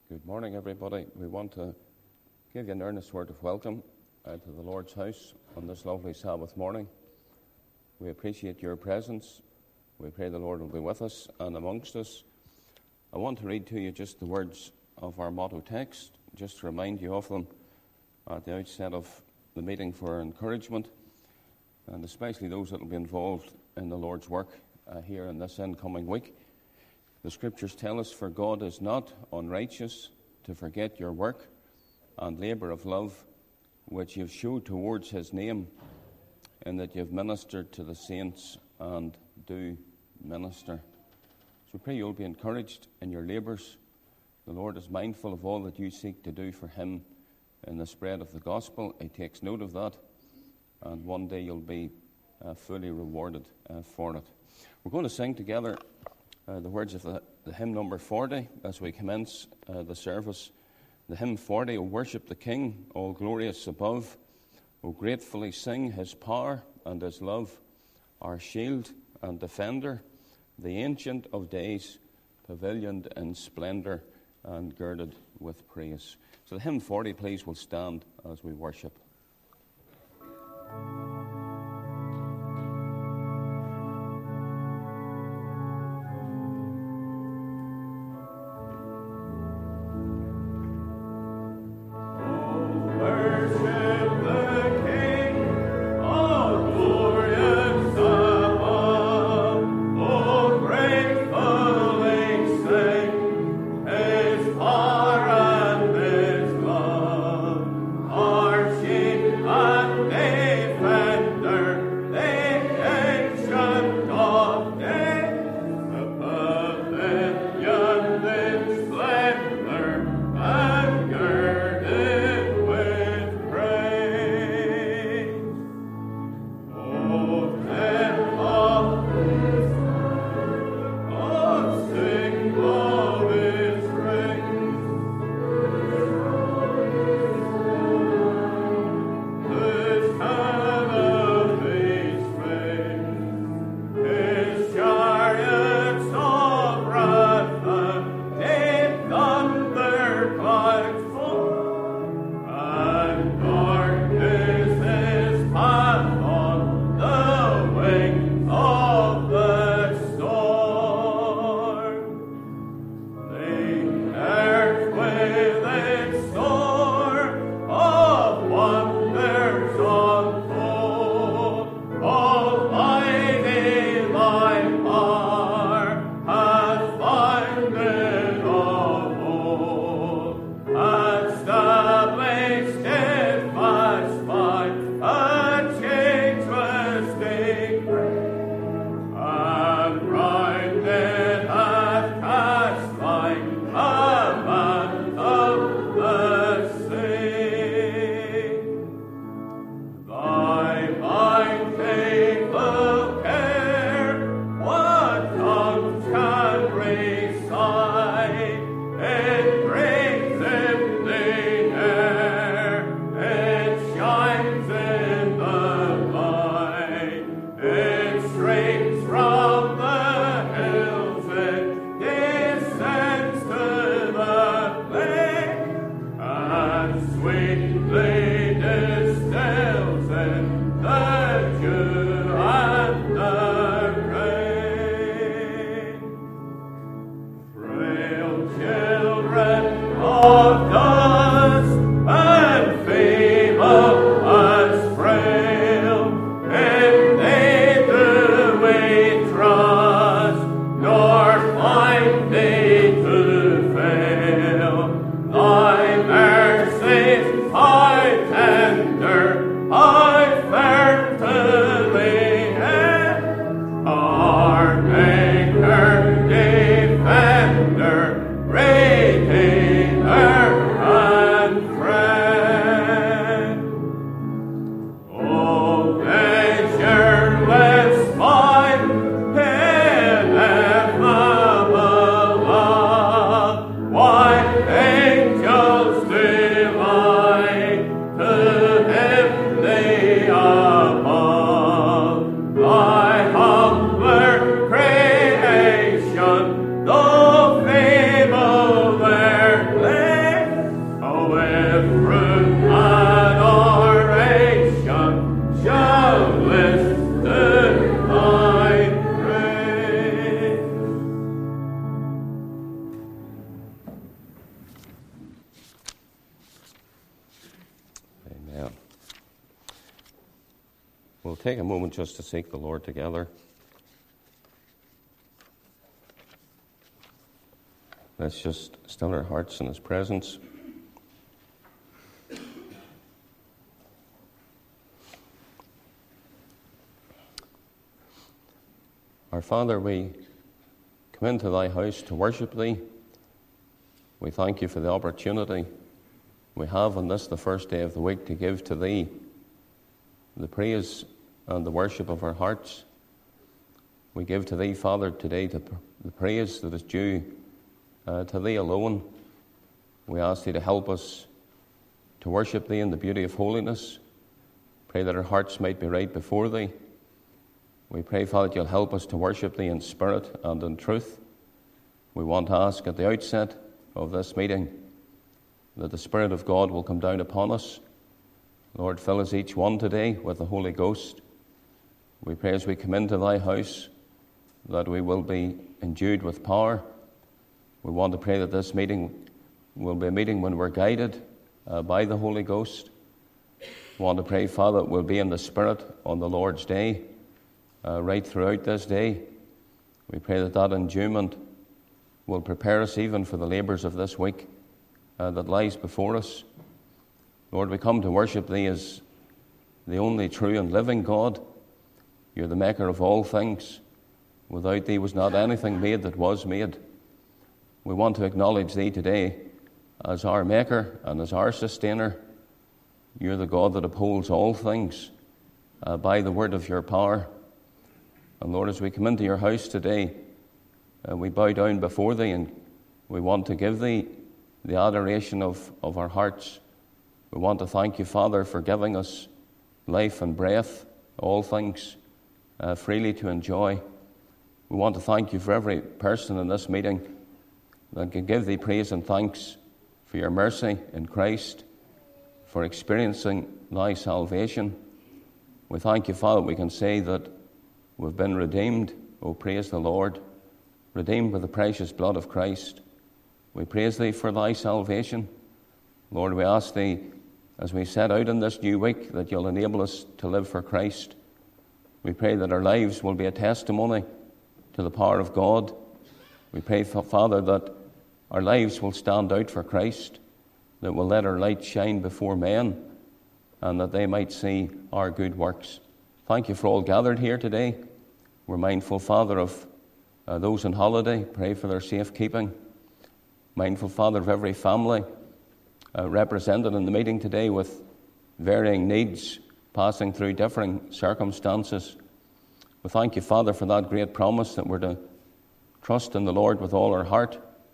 Good morning, everybody. We want to give you an earnest word of welcome to the Lord's house on this lovely Sabbath morning. We appreciate your presence. We pray the Lord will be with us and amongst us. I want to read to you just the words of our motto text, just to remind you of them at the outset of the meeting for encouragement, and especially those that will be involved in the Lord's work here in this incoming week. The scriptures tell us, "For God is not unrighteous to forget your work and labour of love, which you have showed towards his name, in that you have ministered to the saints and do minister." So pray you'll be encouraged in your labours. The Lord is mindful of all that you seek to do for him in the spread of the gospel. He takes note of that, and one day you'll be fully rewarded for it. We're going to sing together the words of the hymn number 40 as we commence the service. The hymn 40, "O worship the King, all glorious above. O gratefully sing his power and his love, our shield and defender, the Ancient of Days, pavilioned in splendour and girded with praise." So the hymn 40, please, will stand as we worship. Defender, Redeemer. We'll take a moment just to seek the Lord together. Let's just still our hearts in His presence. Our Father, we come into Thy house to worship Thee. We thank You for the opportunity we have on this, the first day of the week, to give to Thee the praise and the worship of our hearts. We give to Thee, Father, today the praise that is due to Thee alone. We ask Thee to help us to worship Thee in the beauty of holiness. Pray that our hearts might be right before Thee. We pray, Father, that You'll help us to worship Thee in spirit and in truth. We want to ask at the outset of this meeting that the Spirit of God will come down upon us. Lord, fill us each one today with the Holy Ghost. We pray as we come into Thy house that we will be endued with power. We want to pray that this meeting will be a meeting when we're guided by the Holy Ghost. We want to pray, Father, that we'll be in the Spirit on the Lord's day, right throughout this day. We pray that that endowment will prepare us even for the labours of this week that lies before us. Lord, we come to worship Thee as the only true and living God. You're the maker of all things. Without Thee was not anything made that was made. We want to acknowledge Thee today as our maker and as our sustainer. You're the God that upholds all things by the word of Your power. And Lord, as we come into Your house today, we bow down before Thee and we want to give Thee the adoration of our hearts. We want to thank You, Father, for giving us life and breath, all things freely to enjoy. We want to thank You for every person in this meeting that can give Thee praise and thanks for Your mercy in Christ, for experiencing Thy salvation. We thank You, Father, we can say that we've been redeemed. Oh, praise the Lord. Redeemed with the precious blood of Christ. We praise Thee for Thy salvation. Lord, we ask Thee, as we set out in this new week, that You'll enable us to live for Christ. We pray that our lives will be a testimony to the power of God. We pray, Father, that our lives will stand out for Christ, that we'll let our light shine before men, and that they might see our good works. Thank You for all gathered here today. We're mindful, Father, of those on holiday. Pray for their safekeeping. Mindful, Father, of every family represented in the meeting today with varying needs, passing through differing circumstances. We thank You, Father, for that great promise that we're to trust in the Lord with all our heart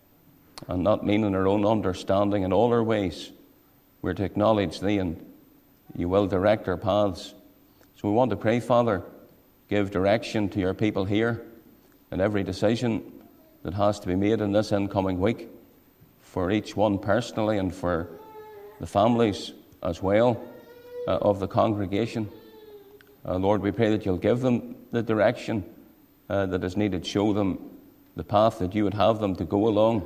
and not lean on our own understanding in all our ways. We're to acknowledge Thee and You will direct our paths. So we want to pray, Father, give direction to Your people here in every decision that has to be made in this incoming week, for each one personally and for the families as well of the congregation. Lord, we pray that You'll give them the direction that is needed. Show them the path that You would have them to go along.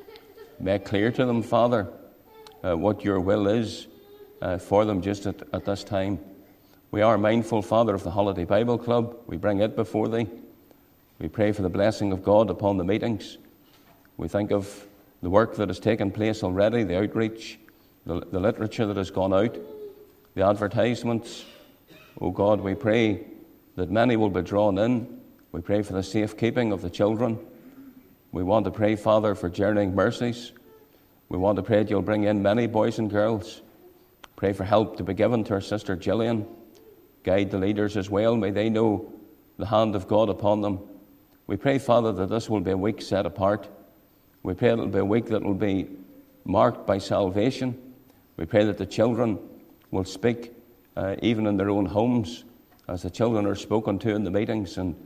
Make clear to them, Father, what Your will is for them just at this time. We are mindful, Father, of the Holiday Bible Club. We bring it before Thee. We pray for the blessing of God upon the meetings. We think of the work that has taken place already, the outreach, the literature that has gone out, the advertisements. Oh God, we pray that many will be drawn in. We pray for the safekeeping of the children. We want to pray, Father, for journeying mercies. We want to pray that You'll bring in many boys and girls. Pray for help to be given to our sister Gillian. Guide the leaders as well. May they know the hand of God upon them. We pray, Father, that this will be a week set apart. We pray it will be a week that will be marked by salvation. We pray that the children will speak even in their own homes, as the children are spoken to in the meetings, and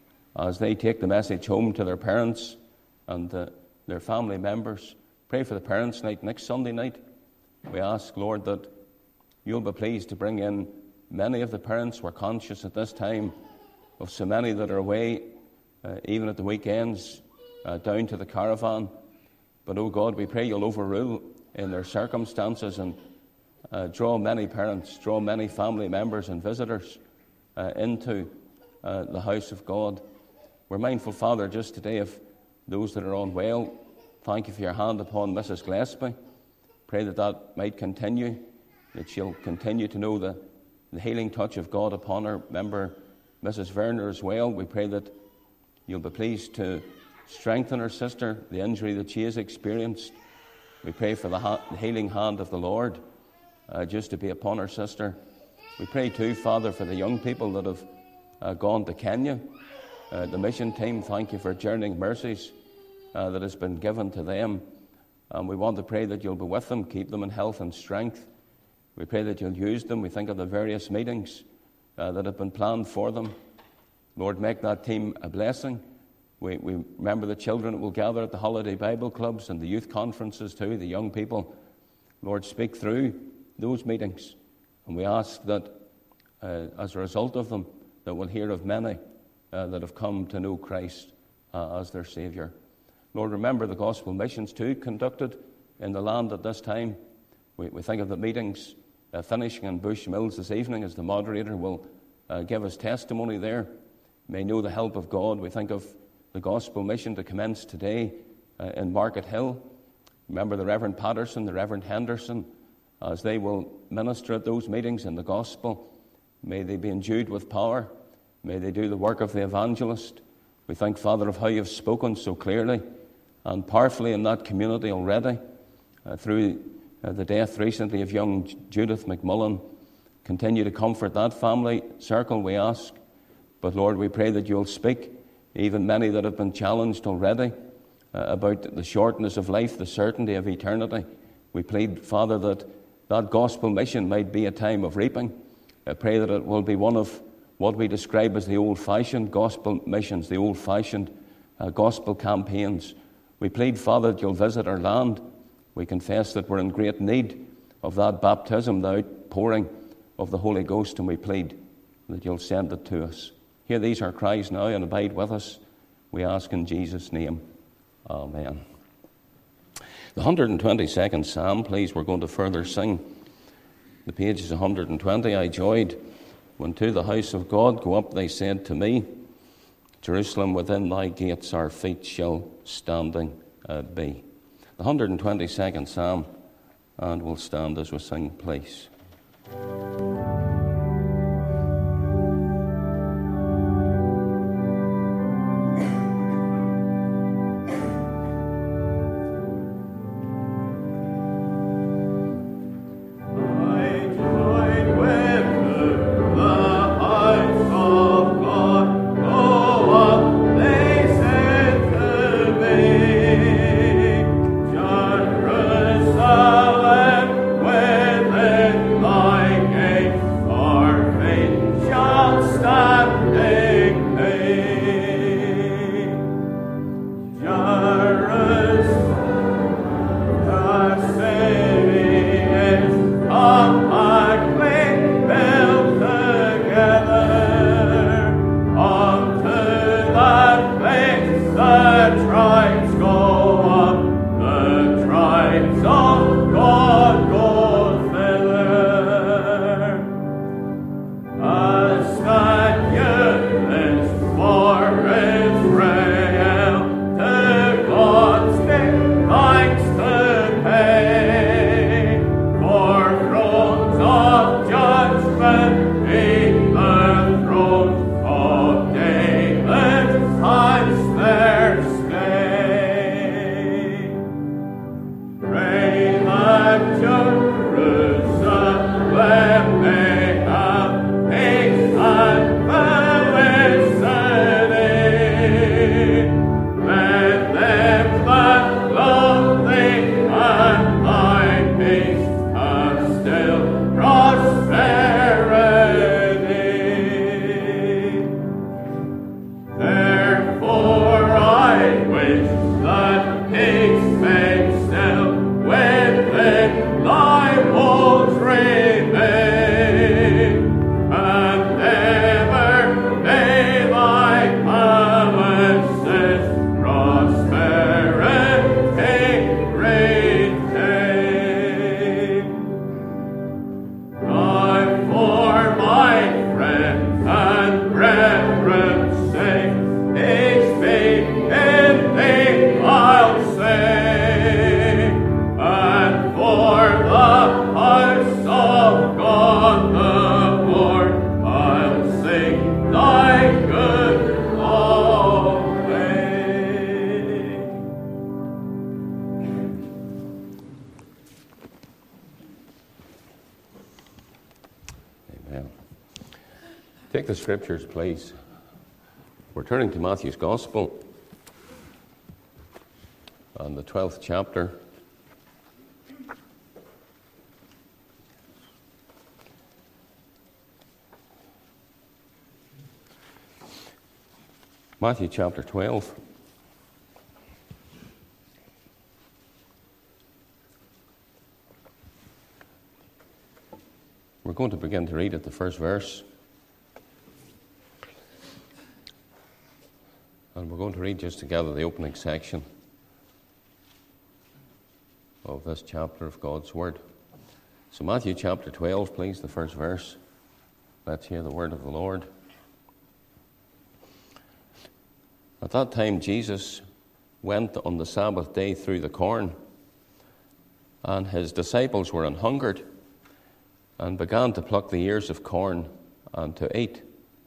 as they take the message home to their parents and their family members. Pray for the parents' night next Sunday night. We ask, Lord, that You'll be pleased to bring in many of the parents. We're conscious at this time of so many that are away, even at the weekends, down to the caravan. But, oh God, we pray You'll overrule in their circumstances and draw many parents, draw many family members and visitors into the house of God. We're mindful, Father, just today of those that are unwell. Thank you for your hand upon Mrs. Gillespie. Pray that that might continue, that she'll continue to know the healing touch of God upon her. Remember Mrs. Werner as well. We pray that you'll be pleased to strengthen her sister, the injury that she has experienced. We pray for the healing hand of the Lord just to be upon her sister. We pray too, Father, for the young people that have gone to Kenya. The mission team, thank you for Journeying Mercies that has been given to them. We want to pray that you'll be with them, keep them in health and strength. We pray that you'll use them. We think of the various meetings that have been planned for them. Lord, make that team a blessing. We remember the children that will gather at the holiday Bible clubs and the youth conferences too, the young people. Lord, speak through those meetings. And we ask that as a result of them, that we'll hear of many that have come to know Christ as their Saviour. Lord, remember the gospel missions too conducted in the land at this time. We think of the meetings finishing in Bush Mills this evening as the moderator will give us testimony there. May know the help of God. We think of the gospel mission to commence today in Market Hill. Remember the Reverend Patterson, the Reverend Henderson, as they will minister at those meetings in the gospel. May they be endued with power. May they do the work of the evangelist. We thank, Father, of how you've spoken so clearly and powerfully in that community already through the death recently of young Judith McMullen. Continue to comfort that family circle, we ask. But Lord, we pray that you'll speak, even many that have been challenged already, about the shortness of life, the certainty of eternity. We plead, Father, that gospel mission might be a time of reaping. I pray that it will be one of what we describe as the old-fashioned gospel missions, the old-fashioned gospel campaigns. We plead, Father, that you'll visit our land. We confess that we're in great need of that baptism, the outpouring of the Holy Ghost, and we plead that you'll send it to us. Hear these our cries now and abide with us. We ask in Jesus' name. Amen. The 122nd Psalm, please, we're going to further sing. The page is 120. I joyed when to the house of God go up, they said to me, Jerusalem, within thy gates our feet shall standing be. The 122nd Psalm, and we'll stand as we sing, please. Jerusalem, within thy gates Take the scriptures, please. We're turning to Matthew's Gospel and the 12th chapter. Matthew chapter 12. We're going to begin to read at the first verse. And we're going to read just together the opening section of this chapter of God's Word. So Matthew chapter 12, please, the first verse. Let's hear the word of the Lord. At that time Jesus went on the Sabbath day through the corn, and his disciples were an hungered, and began to pluck the ears of corn and to eat.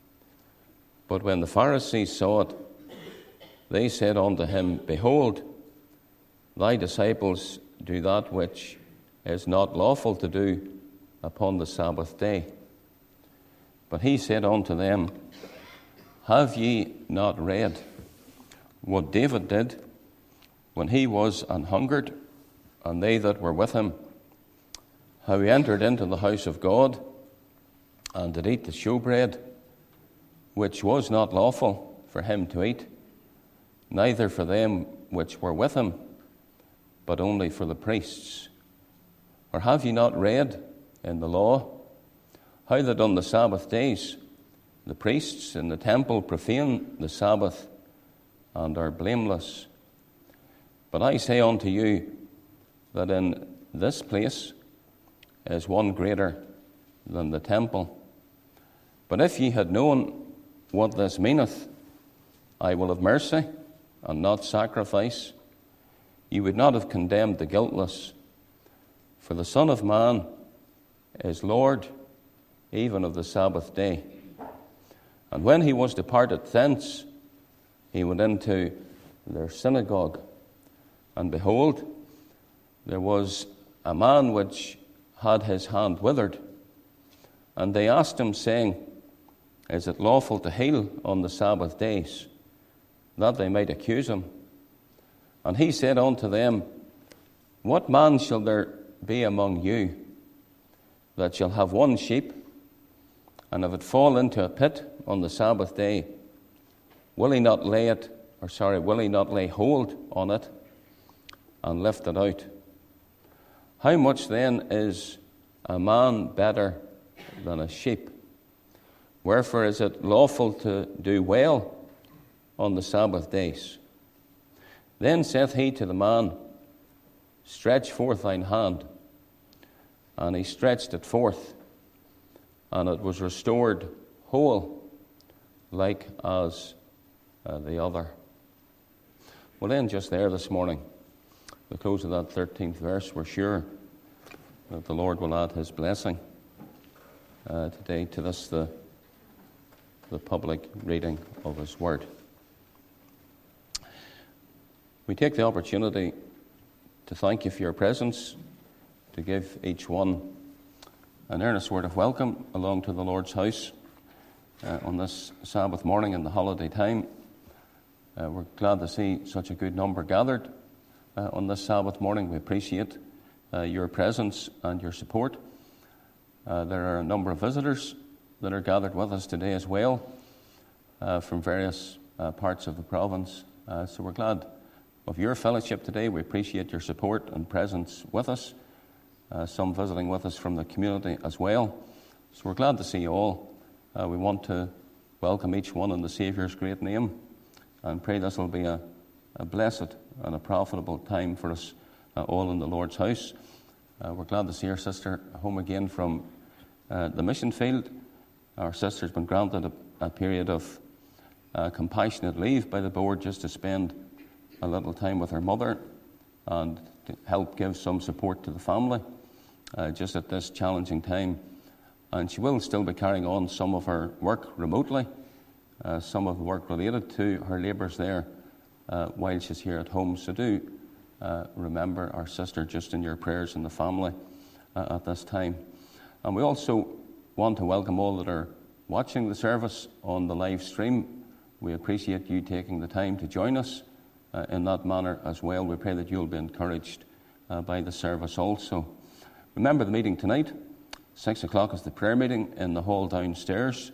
But when the Pharisees saw it, they said unto him, Behold, thy disciples do that which is not lawful to do upon the Sabbath day. But he said unto them, Have ye not read what David did when he was an hungered, and they that were with him, how he entered into the house of God, and did eat the shewbread, which was not lawful for him to eat, neither for them which were with him, but only for the priests? Or have ye not read in the law how that on the Sabbath days the priests in the temple profane the Sabbath and are blameless? But I say unto you that in this place is one greater than the temple. But if ye had known what this meaneth, I will have mercy and not sacrifice, ye would not have condemned the guiltless. For the Son of Man is Lord even of the Sabbath day. And when he was departed thence, he went into their synagogue. And behold, there was a man which had his hand withered. And they asked him, saying, Is it lawful to heal on the Sabbath days? That they might accuse him. And he said unto them, What man shall there be among you that shall have one sheep, and if it fall into a pit on the Sabbath day, will he not lay hold on it and lift it out? How much then is a man better than a sheep? Wherefore is it lawful to do well on the Sabbath days? Then saith he to the man, Stretch forth thine hand. And he stretched it forth, and it was restored whole, like as the other. We'll end just there this morning. The close of that 13th verse, we're sure that the Lord will add his blessing today to this, the public reading of his word. We take the opportunity to thank you for your presence, to give each one an earnest word of welcome along to the Lord's house on this Sabbath morning in the holiday time. We're glad to see such a good number gathered on this Sabbath morning. We appreciate your presence and your support. There are a number of visitors that are gathered with us today as well from various parts of the province. So we're glad of your fellowship today. We appreciate your support and presence with us. Some visiting with us from the community as well. So we're glad to see you all. We want to welcome each one in the Saviour's great name, and pray this will be a blessed and a profitable time for us all in the Lord's house. We're glad to see our sister home again from the mission field. Our sister's been granted a period of compassionate leave by the board just to spend a little time with her mother and to help give some support to the family just at this challenging time. And she will still be carrying on some of her work remotely, some of the work related to her labours there while she's here at home. So do remember our sister just in your prayers and the family at this time. And we also want to welcome all that are watching the service on the live stream, we appreciate you taking the time to join us in that manner as well. We pray that you'll be encouraged by the service also. Remember the meeting tonight. 6 o'clock is the prayer meeting in the hall downstairs.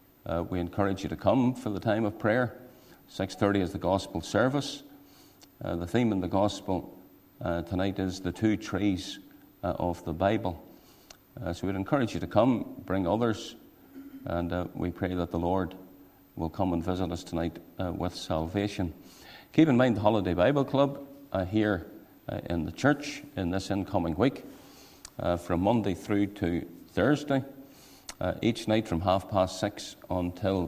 We encourage you to come for the time of prayer. 6:30 is the gospel service. The theme in the gospel tonight is the two trees of the Bible. So we'd encourage you to come, bring others, and we pray that the Lord will come and visit us tonight with salvation. Keep in mind the Holiday Bible Club here in the church in this incoming week, from Monday through to Thursday, each night from 6:30 until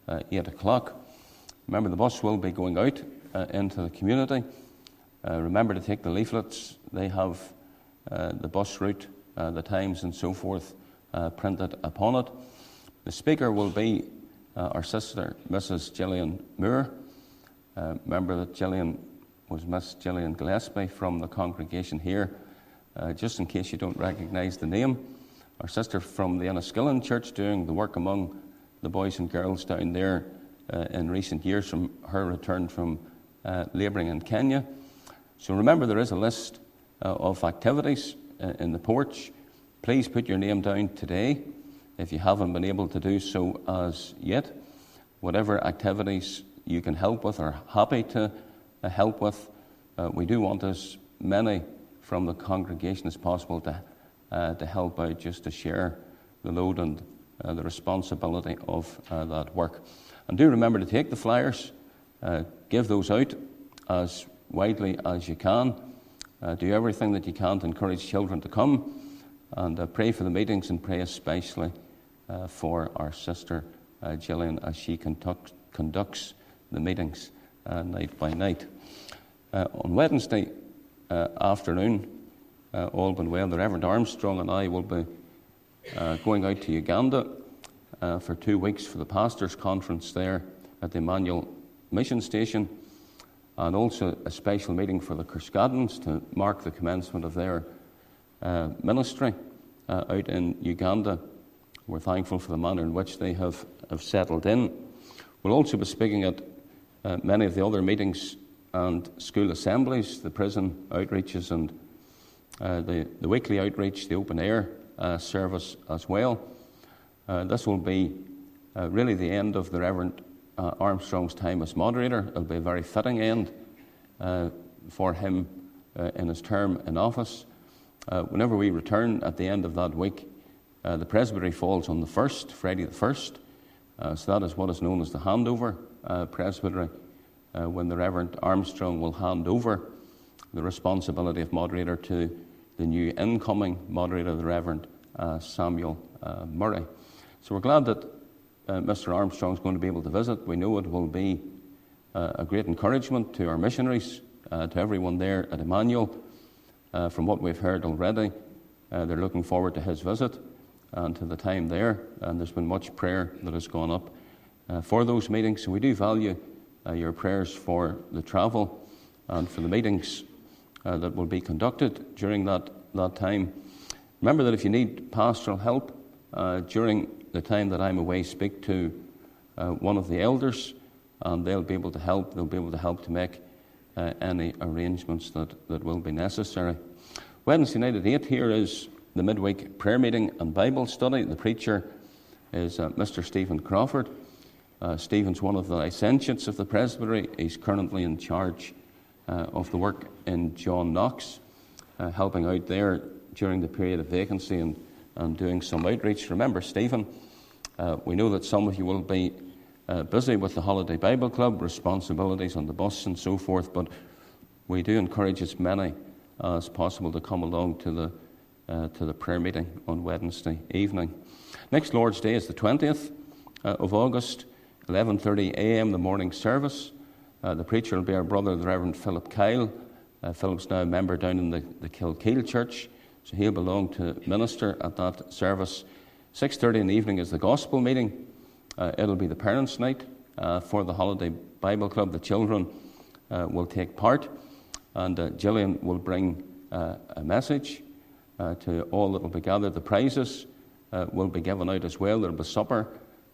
8 o'clock. Remember, the bus will be going out into the community. Remember to take the leaflets. They have the bus route, the times and so forth printed upon it. The speaker will be our sister, Mrs. Gillian Moore. Remember that Gillian was Miss Gillian Gillespie from the congregation here. Just in case you don't recognise the name, our sister from the Enniskillen Church doing the work among the boys and girls down there in recent years from her return from labouring in Kenya. So remember, there is a list of activities in the porch. Please put your name down today if you haven't been able to do so as yet. Whatever activities you can help with or happy to help with, we do want as many from the congregation as possible to help out, just to share the load and the responsibility of that work. And do remember to take the flyers, give those out as widely as you can. Do everything that you can to encourage children to come, and pray for the meetings, and pray especially for our sister Gillian as she conducts the meetings night by night. On Wednesday afternoon, all been well, the Reverend Armstrong and I will be going out to Uganda for 2 weeks for the pastors' conference there at the Emmanuel Mission Station, and also a special meeting for the Cuscadans to mark the commencement of their ministry out in Uganda. We're thankful for the manner in which they have settled in. We'll also be speaking at many of the other meetings and school assemblies, the prison outreaches, and the weekly outreach, the open air service as well. This will be really the end of the Reverend Armstrong's time as moderator. It'll be a very fitting end for him in his term in office. Whenever we return at the end of that week, the presbytery falls on the 1st, Friday the 1st. So that is what is known as the handover presbytery, when the Reverend Armstrong will hand over the responsibility of moderator to the new incoming moderator, the Reverend Samuel Murray. So we're glad that Mr. Armstrong is going to be able to visit. We know it will be a great encouragement to our missionaries, to everyone there at Emmanuel. From what we've heard already, they're looking forward to his visit and to the time there, and there's been much prayer that has gone up for those meetings. So we do value your prayers for the travel and for the meetings that will be conducted during that time. Remember that if you need pastoral help during the time that I'm away, speak to one of the elders, and they'll be able to help. They'll be able to help to make any arrangements that will be necessary. Wednesday night at 8 here is the midweek prayer meeting and Bible study. The preacher is Mr. Stephen Crawford. Stephen's one of the licentiates of the presbytery. He's currently in charge of the work in John Knox, helping out there during the period of vacancy and doing some outreach. Remember, Stephen, we know that some of you will be busy with the Holiday Bible Club, responsibilities on the bus and so forth, but we do encourage as many as possible to come along to the prayer meeting on Wednesday evening. Next Lord's Day is the 20th of August, 11:30 a.m. the morning service. The preacher will be our brother, the Reverend Philip Kyle. Philip's now a member down in the Kilkeel Church, so he'll belong to minister at that service. 6:30 in the evening is the gospel meeting. It'll be the parents' night for the Holiday Bible Club. The children will take part, and Gillian will bring a message to all that will be gathered. The prizes will be given out as well. There will be supper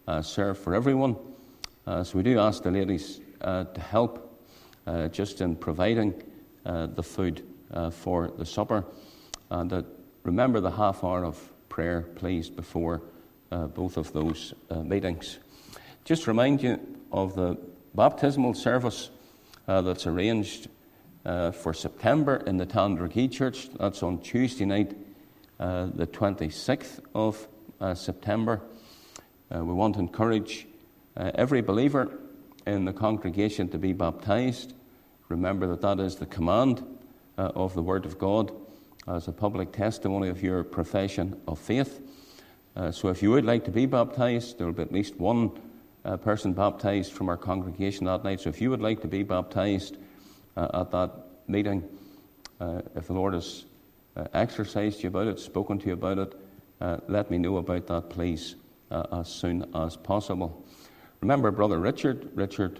serve for everyone. So we do ask the ladies to help just in providing the food for the supper. And remember the half hour of prayer, please, before both of those meetings. Just remind you of the baptismal service that's arranged for September in the Tandragee Church. That's on Tuesday night, the 26th of September. We want to encourage every believer in the congregation to be baptized. Remember that that is the command of the Word of God as a public testimony of your profession of faith. So if you would like to be baptized, there will be at least one person baptized from our congregation that night. So if you would like to be baptized at that meeting, if the Lord has exercised you about it, spoken to you about it, let me know about that, please, as soon as possible. Remember Brother Richard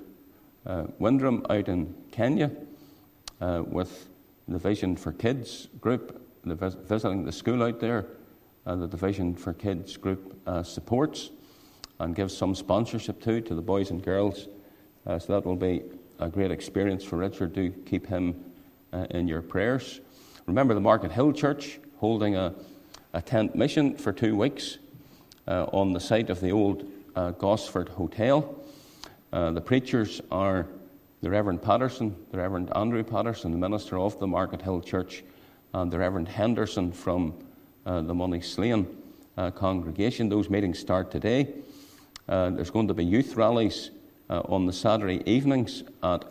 Windram out in Kenya with the Vision for Kids group, visiting the school out there, that the Vision for Kids group supports and gives some sponsorship to the boys and girls. So that will be a great experience for Richard. Do keep him in your prayers. Remember the Market Hill Church holding a tent mission for 2 weeks on the site of the old Gosford Hotel. The preachers are the Reverend Patterson, the Reverend Andrew Patterson, the minister of the Market Hill Church, and the Reverend Henderson from the Money-Slane congregation. Those meetings start today. There's going to be youth rallies on the Saturday evenings at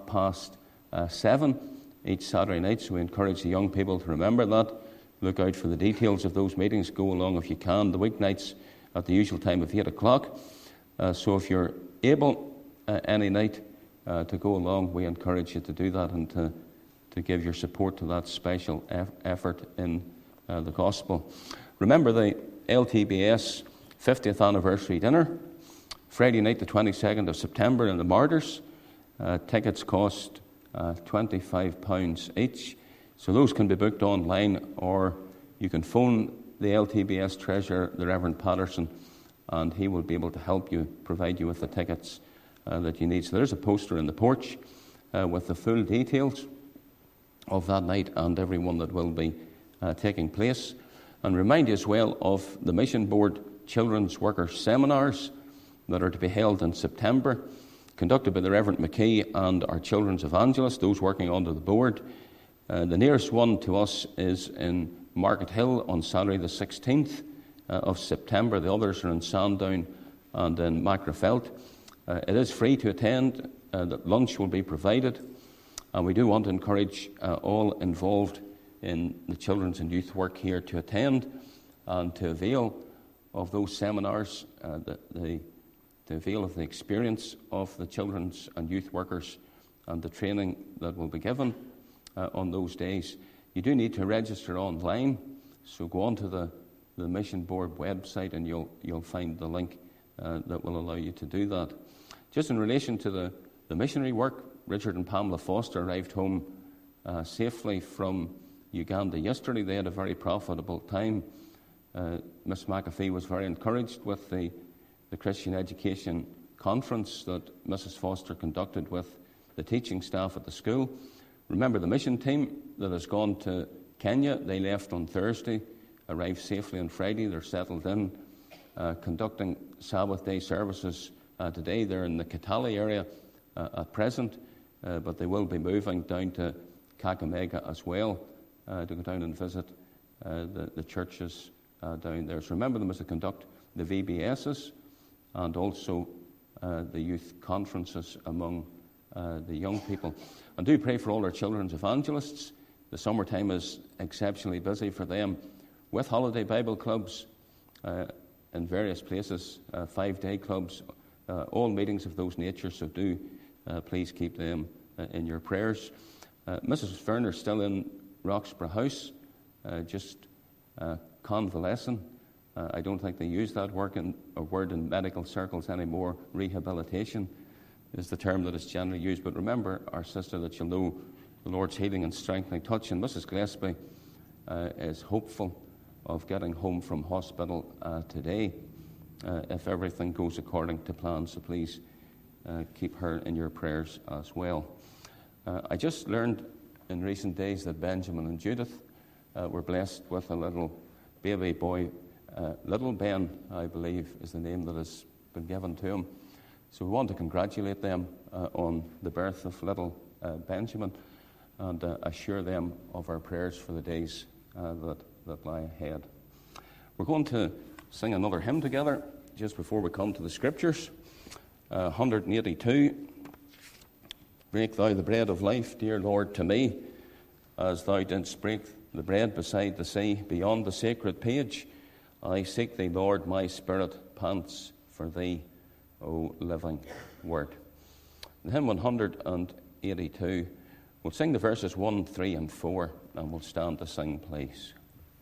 7:30 each Saturday night, so we encourage the young people to remember that. Look out for the details of those meetings. Go along if you can. The weeknights at the usual time of 8 o'clock. So if you're able any night to go along, we encourage you to do that and to give your support to that special effort in the gospel. Remember the LTBS 50th anniversary dinner, Friday night the 22nd of September in the Martyrs. Tickets cost £25 each. So those can be booked online, or you can phone the LTBS treasurer, the Reverend Patterson, and he will be able to help you, provide you with the tickets that you need. So there's a poster in the porch with the full details of that night and everyone that will be taking place. And remind you as well of the Mission Board Children's Worker Seminars that are to be held in September, conducted by the Reverend McKee and our children's evangelist, those working under the board. The nearest one to us is in Market Hill on Saturday the 16th of September. The others are in Sandown and in Macrofelt. It is free to attend. Lunch will be provided. And we do want to encourage all involved in the children's and youth work here to attend and to avail of those seminars, to avail of the experience of the children's and youth workers and the training that will be given on those days. You do need to register online, so go on to the Mission Board website and you'll find the link that will allow you to do that. Just in relation to the missionary work, Richard and Pamela Foster arrived home safely from Uganda yesterday. They had a very profitable time. Miss McAfee was very encouraged with the Christian Education Conference that Mrs. Foster conducted with the teaching staff at the school. Remember the mission team that has gone to Kenya. They left on Thursday, arrived safely on Friday. They're settled in, conducting Sabbath day services today. They're in the Kitale area at present, but they will be moving down to Kakamega as well to go down and visit the churches down there. So remember them as they conduct the VBSs and also the youth conferences among the young people. And do pray for all our children's evangelists. The summertime is exceptionally busy for them with holiday Bible clubs in various places, 5-day clubs, all meetings of those natures. So do please keep them in your prayers. Mrs. Werner's still in Roxburgh House, just convalescing. I don't think they use that word in medical circles anymore. Rehabilitation is the term that is generally used. But remember our sister, that you'll know the Lord's healing and strengthening touch. And Mrs. Gillespie is hopeful of getting home from hospital today. if everything goes according to plan. So please keep her in your prayers as well. I just learned in recent days that Benjamin and Judith were blessed with a little baby boy. Little Ben, I believe, is the name that has been given to him. So we want to congratulate them on the birth of little Benjamin and assure them of our prayers for the days that lie ahead. We're going to sing another hymn together just before we come to the Scriptures. 182. Break thou the bread of life, dear Lord, to me, as thou didst break the bread beside the sea, beyond the sacred page. I seek thee, Lord, my spirit pants for thee, O living word. In hymn 182, we'll sing the verses 1, 3, and 4, and we'll stand to sing, please.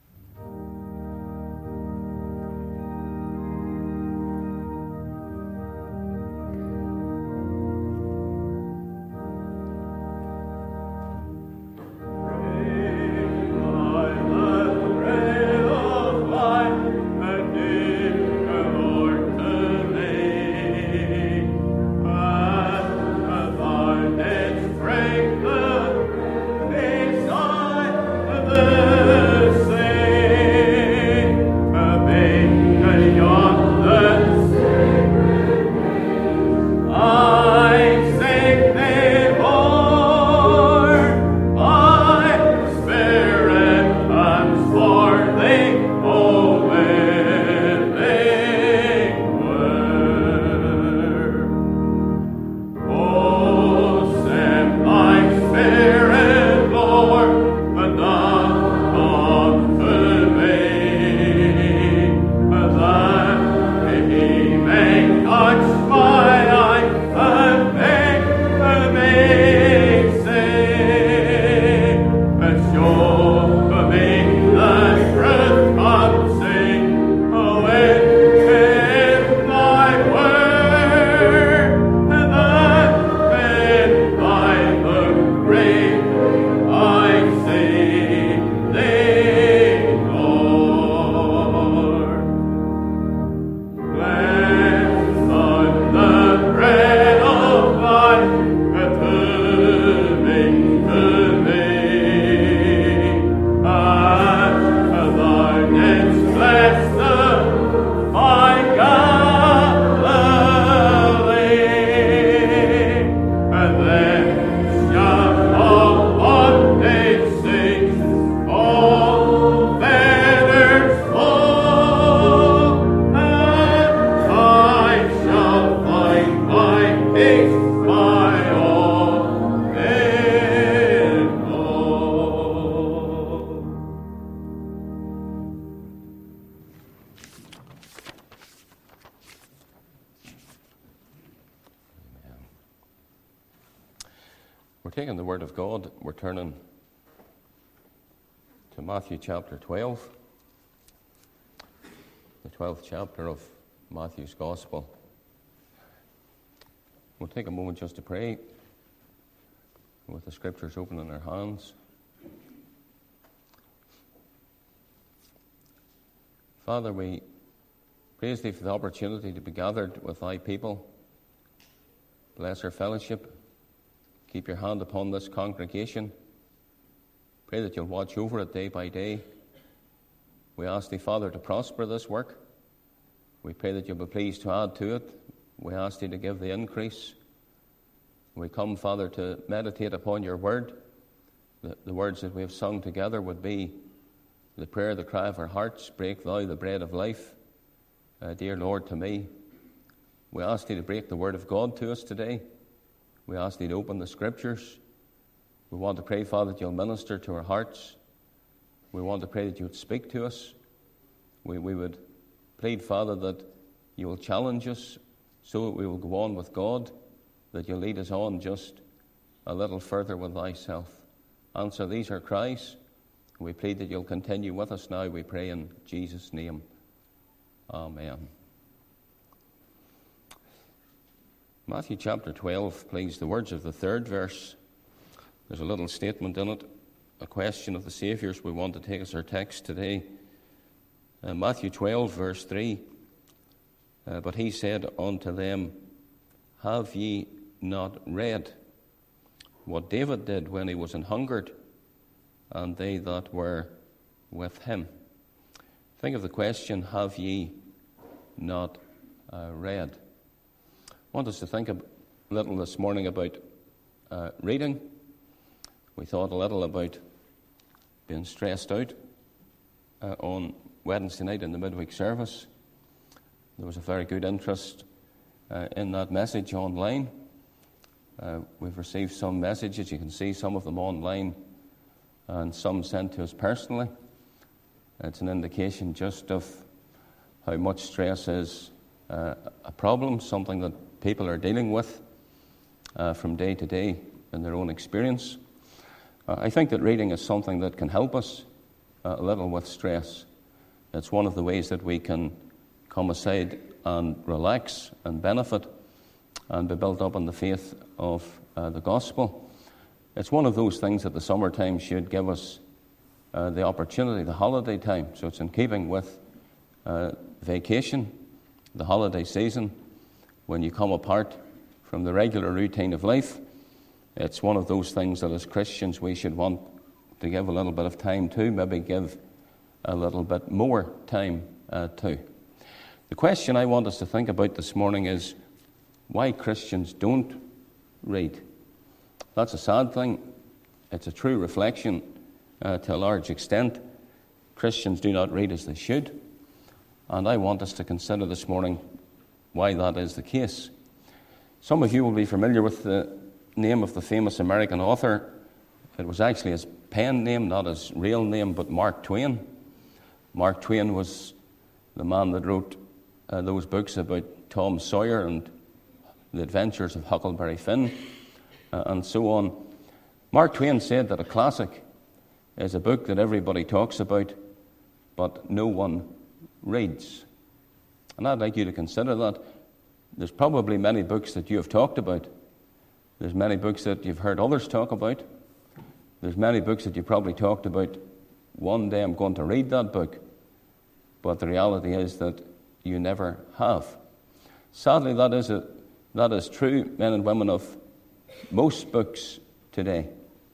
We're taking the Word of God. We're turning to Matthew chapter 12, the 12th chapter of Matthew's Gospel. We'll take a moment just to pray with the Scriptures open in our hands. Father, we praise Thee for the opportunity to be gathered with Thy people. Bless our fellowship. Keep your hand upon this congregation. Pray that You'll watch over it day by day. We ask Thee, Father, to prosper this work. We pray that You'll be pleased to add to it. We ask Thee to give the increase. We come, Father, to meditate upon Your word. The words that we have sung together would be the prayer, the cry of our hearts. Break Thou the bread of life, dear Lord, to me. We ask Thee to break the word of God to us today. We ask Thee to open the Scriptures. We want to pray, Father, that You'll minister to our hearts. We want to pray that You would speak to us. We would plead, Father, that You will challenge us so that we will go on with God, that You'll lead us on just a little further with Thyself. Answer these our cries. We plead that You'll continue with us now, we pray in Jesus' name. Amen. Matthew chapter 12, please, the words of the third verse. There's a little statement in it, a question of the Saviour's we want to take as our text today. Matthew 12, verse 3. But he said unto them, Have ye not read what David did when he was an hungered, and they that were with him? Think of the question, have ye not read? I want us to think a little this morning about reading. We thought a little about being stressed out on Wednesday night in the midweek service. There was a very good interest in that message online. We've received some messages. You can see some of them online and some sent to us personally. It's an indication just of how much stress is a problem, something that people are dealing with from day to day in their own experience. I think that reading is something that can help us a little with stress. It's one of the ways that we can come aside and relax and benefit and be built up in the faith of the gospel. It's one of those things that the summertime should give us the opportunity, the holiday time. So it's in keeping with vacation, the holiday season, when you come apart from the regular routine of life. It's one of those things that as Christians we should want to give a little bit of time to, maybe give a little bit more time to. The question I want us to think about this morning is why Christians don't read. That's a sad thing. It's a true reflection to a large extent. Christians do not read as they should. And I want us to consider this morning why that is the case. Some of you will be familiar with the name of the famous American author. It was actually his pen name, not his real name, but Mark Twain. Mark Twain was the man that wrote those books about Tom Sawyer and the adventures of Huckleberry Finn and so on. Mark Twain said that a classic is a book that everybody talks about, but no one reads. And I'd like you to consider that. There's probably many books that you have talked about. There's many books that you've heard others talk about. There's many books that you probably talked about. One day I'm going to read that book. But the reality is that you never have. Sadly, that is true, men and women, of most books today.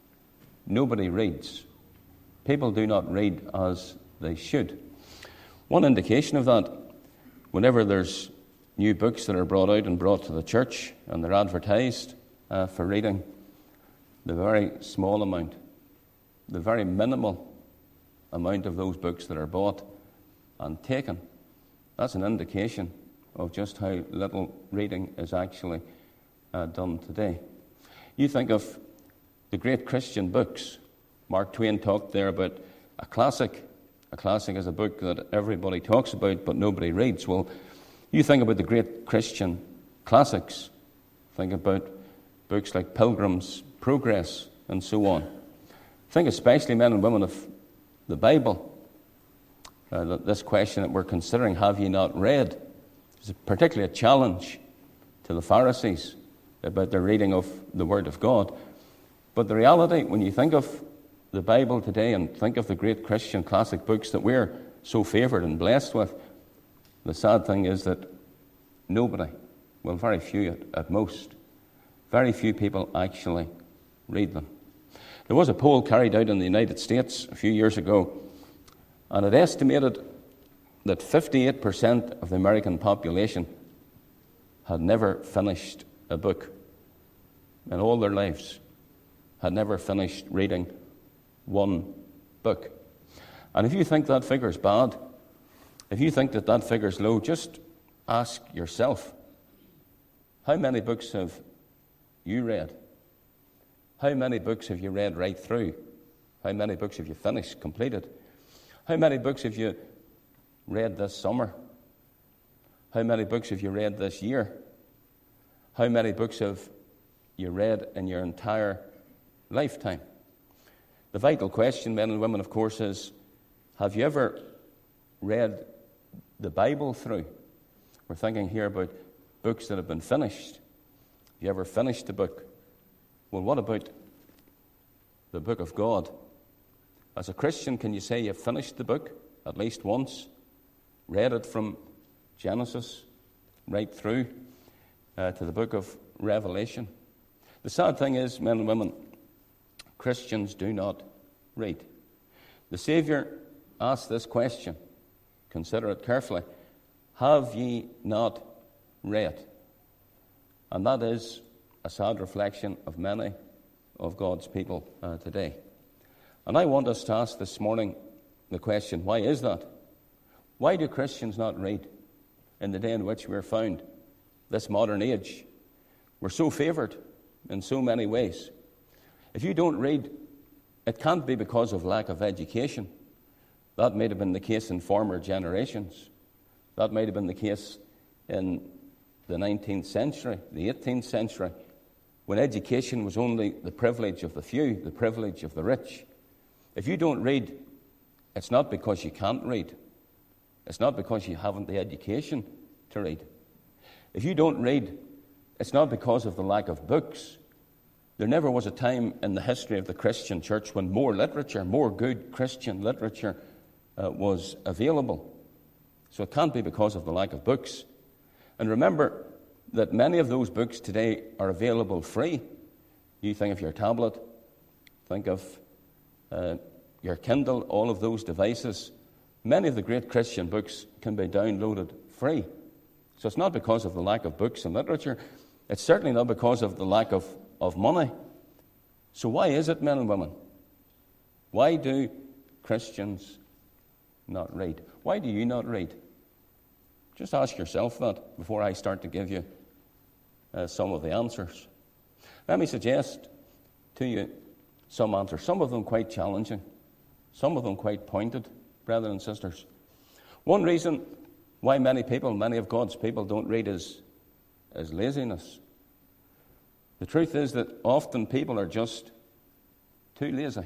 Nobody reads. People do not read as they should. One indication of that, whenever there's new books that are brought out and brought to the church and they're advertised for reading, the very small amount, the very minimal amount of those books that are bought and taken, that's an indication of just how little reading is actually done today. You think of the great Christian books. Mark Twain talked there about a classic. A classic is a book that everybody talks about but nobody reads. Well, you think about the great Christian classics. Think about books like Pilgrim's Progress and so on. Think especially, men and women, of the Bible. This question that we're considering, have ye not read, is particularly a challenge to the Pharisees about their reading of the Word of God. But the reality, when you think of the Bible today and think of the great Christian classic books that we're so favoured and blessed with, the sad thing is that nobody, well, very few at most, very few people actually read them. There was a poll carried out in the United States a few years ago, and it estimated that 58% of the American population had never finished a book in all their lives, had never finished reading one book. And if you think that figure's bad, if you think that that figure's low, just ask yourself, how many books have you read? How many books have you read right through? How many books have you finished, completed? How many books have you read this summer? How many books have you read this year? How many books have you read in your entire lifetime? The vital question, men and women, of course, is, have you ever read the Bible through? We're thinking here about books that have been finished. Have you ever finished a book? Well, what about the book of God? As a Christian, can you say you've finished the book at least once? Read it from Genesis right through to the book of Revelation. The sad thing is, men and women, Christians do not read. The Saviour asked this question. Consider it carefully. Have ye not read? And that is a sad reflection of many of God's people today. And I want us to ask this morning the question, why is that? Why do Christians not read in the day in which we're found, this modern age? We're so favoured in so many ways. If you don't read, it can't be because of lack of education. That might have been the case in former generations. That might have been the case in the 19th century, the 18th century, when education was only the privilege of the few, the privilege of the rich. If you don't read, it's not because you can't read. It's not because you haven't the education to read. If you don't read, it's not because of the lack of books. There never was a time in the history of the Christian church when more literature, more good Christian literature was available. So it can't be because of the lack of books. And remember that many of those books today are available free. You think of your tablet, think of your Kindle, all of those devices. Many of the great Christian books can be downloaded free. So it's not because of the lack of books and literature. It's certainly not because of the lack of money. So why is it, men and women? Why do Christians not read? Why do you not read? Just ask yourself that before I start to give you some of the answers. Let me suggest to you some answers, some of them quite challenging, some of them quite pointed, brothers and sisters. One reason why many of God's people don't read is laziness. The truth is that often people are just too lazy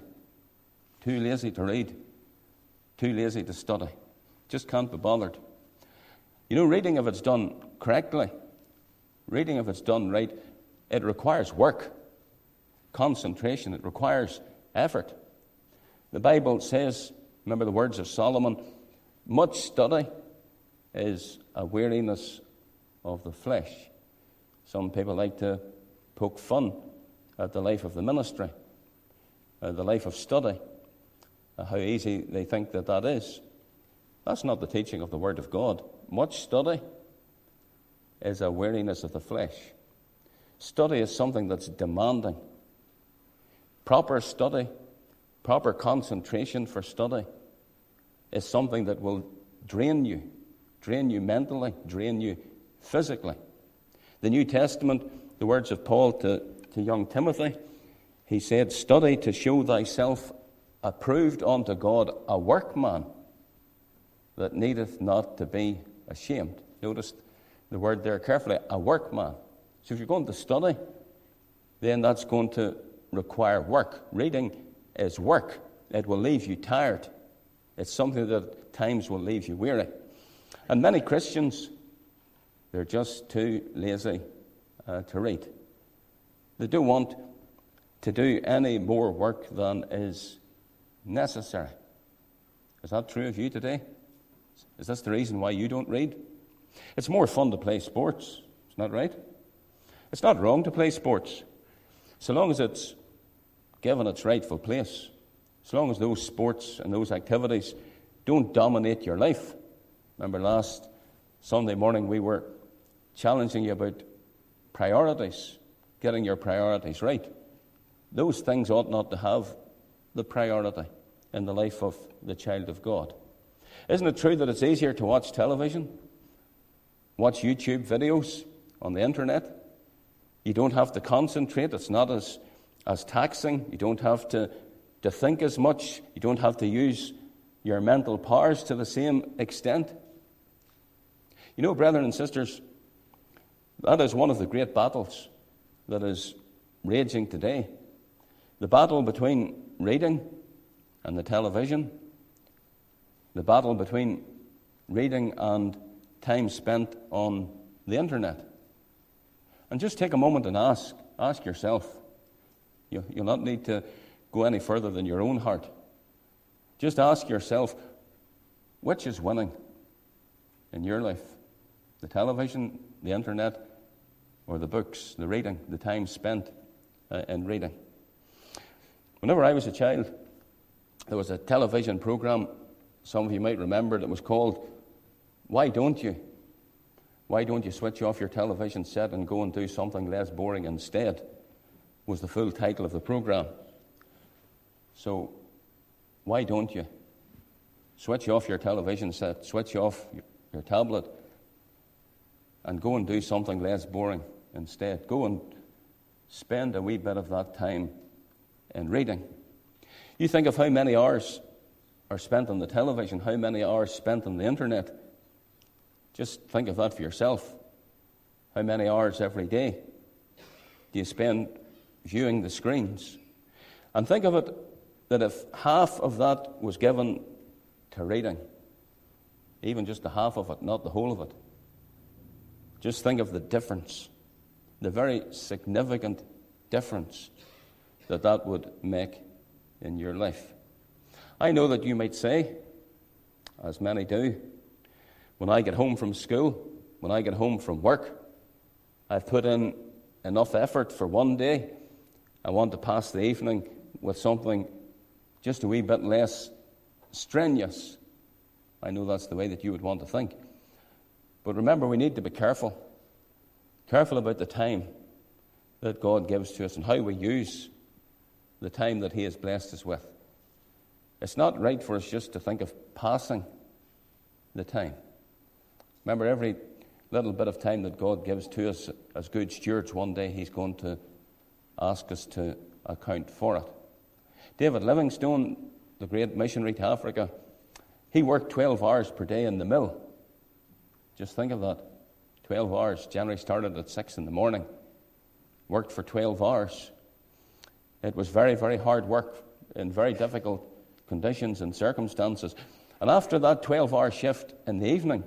to read, too lazy to study, just can't be bothered. You know, reading, if it's done correctly, reading, if it's done right, it requires work, concentration, it requires effort. The Bible says, remember the words of Solomon, much study is a weariness of the flesh. Some people like to poke fun at the life of the ministry, the life of study, how easy they think that is. That's not the teaching of the Word of God. Much study is a weariness of the flesh. Study is something that's demanding. Proper study, proper concentration for study is something that will drain you mentally, drain you physically. The New Testament, the words of Paul to young Timothy, he said, study to show thyself approved unto God, a workman that needeth not to be ashamed. Notice the word there carefully, a workman. So if you're going to study, then that's going to require work. Reading is work. It will leave you tired. It's something that at times will leave you weary. And many Christians, they're just too lazy to read. They don't want to do any more work than is necessary. Is that true of you today? Is this the reason why you don't read? It's more fun to play sports. Isn't that right? It's not wrong to play sports, so long as it's given its rightful place, so long as those sports and those activities don't dominate your life. Remember last Sunday morning we were challenging you about priorities, getting your priorities right. Those things ought not to have the priority in the life of the child of God. Isn't it true that it's easier to watch television, watch YouTube videos on the internet? You don't have to concentrate. It's not as taxing. You don't have to think as much. You don't have to use your mental powers to the same extent. You know, brethren and sisters, that is one of the great battles that is raging today. The battle between reading and the television, the battle between reading and time spent on the internet. And just take a moment and ask yourself. You'll not need to go any further than your own heart. Just ask yourself, which is winning in your life? The television the internet or the books, the reading, the time spent in reading. Whenever I was a child, there was a television program, some of you might remember, that was called Why Don't You? Why don't you switch off your television set and go and do something less boring instead? Was the full title of the program. So, why don't you switch off your television set, switch off your tablet, and go and do something less boring instead? Go and spend a wee bit of that time in reading. You think of how many hours are spent on the television, how many hours spent on the internet. Just think of that for yourself. How many hours every day do you spend viewing the screens? And think of it that if half of that was given to reading, even just the half of it, not the whole of it, just think of the difference, the very significant difference that would make in your life. I know that you might say, as many do, when I get home from school, when I get home from work, I've put in enough effort for one day. I want to pass the evening with something just a wee bit less strenuous. I know that's the way that you would want to think. But remember, we need to be careful about the time that God gives to us and how we use the time that He has blessed us with. It's not right for us just to think of passing the time. Remember, every little bit of time that God gives to us as good stewards, one day He's going to ask us to account for it. David Livingstone, the great missionary to Africa, he worked 12 hours per day in the mill. Just think of that. 12 hours. Generally started at 6 in the morning. Worked for 12 hours. It was very, very hard work in very difficult conditions and circumstances. And after that 12-hour shift in the evening,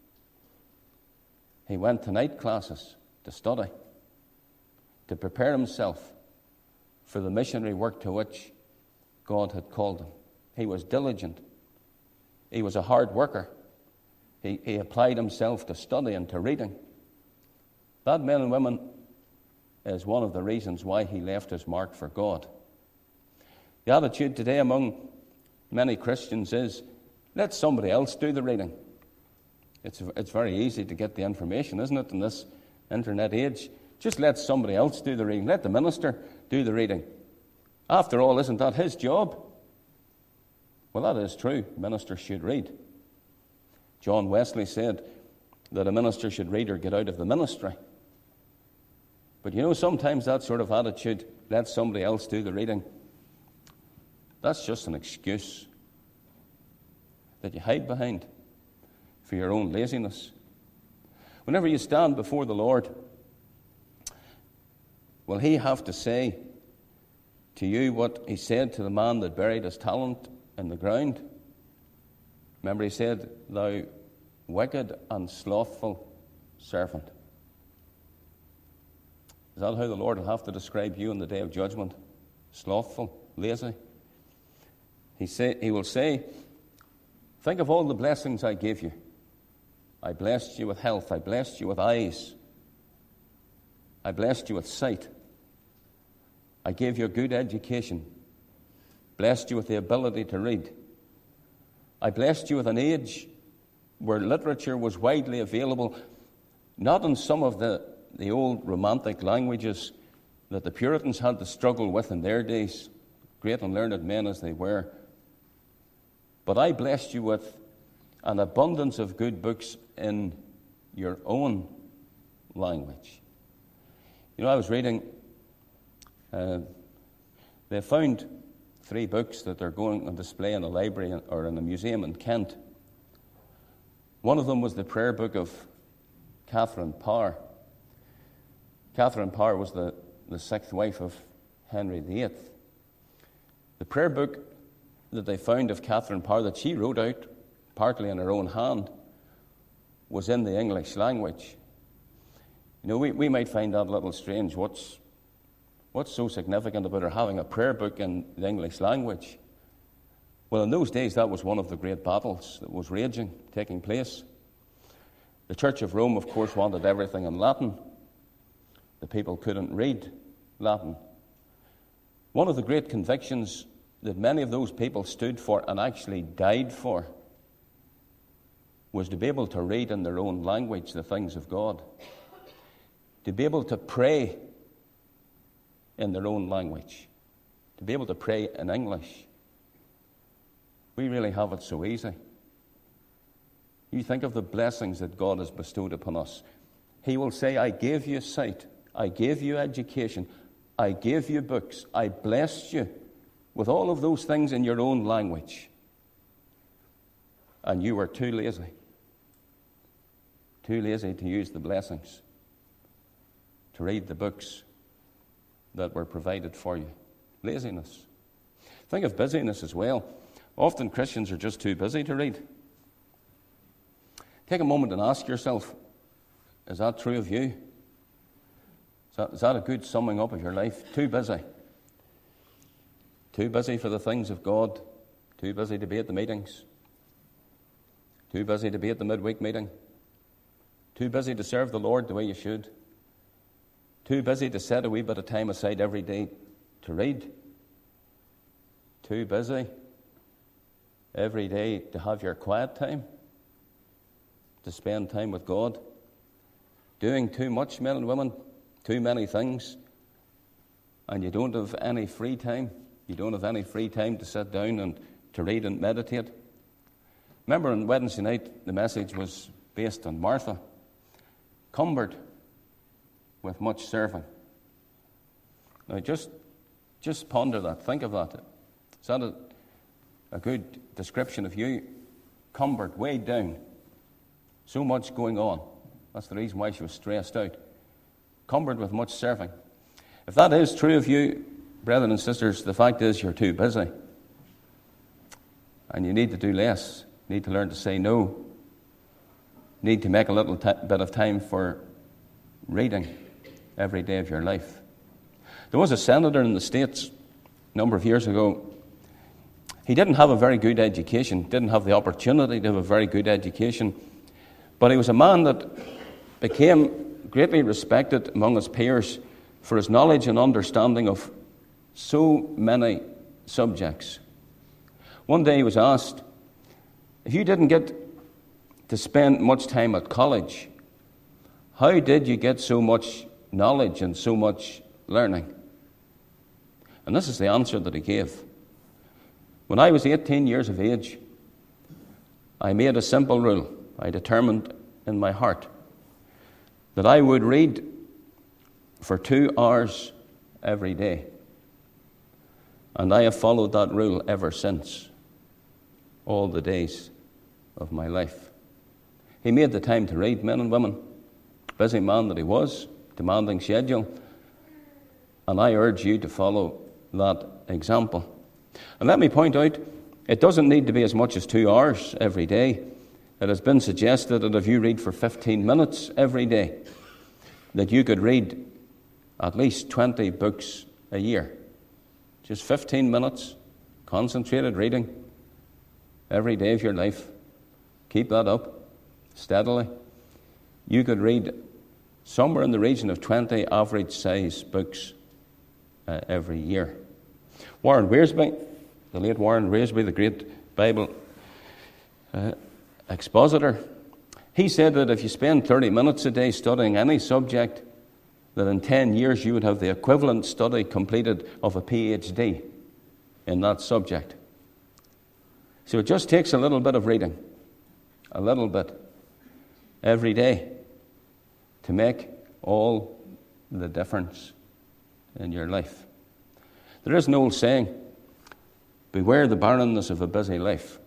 he went to night classes to study, to prepare himself for the missionary work to which God had called him. He was diligent. He was a hard worker. He applied himself to study and to reading. That, men and women, is one of the reasons why he left his mark for God. The attitude today among many Christians is, let somebody else do the reading. It's very easy to get the information, isn't it, in this internet age? Just let somebody else do the reading. Let the minister do the reading. After all, isn't that his job? Well, that is true. Ministers should read. John Wesley said that a minister should read or get out of the ministry. But you know, sometimes that sort of attitude, let somebody else do the reading, that's just an excuse that you hide behind for your own laziness. Whenever you stand before the Lord, will He have to say to you what He said to the man that buried his talent in the ground? Remember, He said, thou wicked and slothful servant. Is that how the Lord will have to describe you on the day of judgment? Slothful, lazy? He will say, think of all the blessings I gave you. I blessed you with health. I blessed you with eyes. I blessed you with sight. I gave you a good education. Blessed you with the ability to read. I blessed you with an age where literature was widely available, not in some of the old romantic languages that the Puritans had to struggle with in their days, great and learned men as they were, but I blessed you with an abundance of good books in your own language. You know, I was reading, they found 3 books that are going on display in a library or in a museum in Kent. One of them was the prayer book of Catherine Parr. Catherine Parr was the 6th wife of Henry VIII. The prayer book that they found of Catherine Parr, that she wrote out partly in her own hand, was in the English language. You know, we might find that a little strange. What's so significant about her having a prayer book in the English language? Well, in those days, that was one of the great battles that was raging, taking place. The Church of Rome, of course, wanted everything in Latin. The people couldn't read Latin. One of the great convictions that many of those people stood for and actually died for was to be able to read in their own language the things of God, to be able to pray in their own language, to be able to pray in English. We really have it so easy. You think of the blessings that God has bestowed upon us. He will say, I gave you sight, I gave you education, I gave you books, I blessed you with all of those things in your own language. And you were too lazy to use the blessings, to read the books that were provided for you. Laziness. Think of busyness as well. Often Christians are just too busy to read. Take a moment and ask yourself, is that true of you? Is that a good summing up of your life? Too busy. Too busy for the things of God. Too busy to be at the meetings. Too busy to be at the midweek meeting. Too busy to serve the Lord the way you should. Too busy to set a wee bit of time aside every day to read. Too busy every day to have your quiet time, to spend time with God. Doing too much, men and women, too many things, and you don't have any free time. You don't have any free time to sit down and to read and meditate. Remember on Wednesday night, the message was based on Martha, cumbered with much serving. Now just ponder that, think of that. Is that a good description of you? Cumbered, weighed down, so much going on. That's the reason why she was stressed out. Cumbered with much serving. If that is true of you, brethren and sisters, the fact is you're too busy. And you need to do less. You need to learn to say no. You need to make a little bit of time for reading every day of your life. There was a senator in the States a number of years ago. He didn't have a very good education, didn't have the opportunity to have a very good education, but he was a man that became greatly respected among his peers for his knowledge and understanding of so many subjects. One day he was asked, if you didn't get to spend much time at college, how did you get so much knowledge and so much learning? And this is the answer that he gave. When I was 18 years of age, I made a simple rule. I determined in my heart that I would read for 2 hours every day. And I have followed that rule ever since, all the days of my life. He made the time to read, men and women. Busy man that he was, demanding schedule. And I urge you to follow that example. And let me point out, it doesn't need to be as much as 2 hours every day. It has been suggested that if you read for 15 minutes every day, that you could read at least 20 books a year. Just 15 minutes, concentrated reading every day of your life. Keep that up steadily. You could read somewhere in the region of 20 average-size books every year. Warren Wiersbe, the late Warren Wiersbe, the great Bible expositor, he said that if you spend 30 minutes a day studying any subject, that in 10 years you would have the equivalent study completed of a PhD in that subject. So it just takes a little bit of reading, a little bit, every day to make all the difference in your life. There is an old saying, beware the barrenness of a busy life.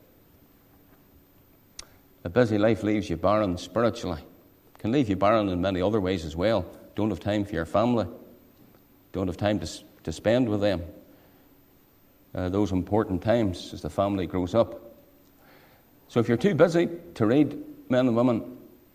A busy life leaves you barren spiritually. It can leave you barren in many other ways as well. Don't have time for your family. Don't have time to spend with them. Those important times as the family grows up. So if you're too busy to read, men and women,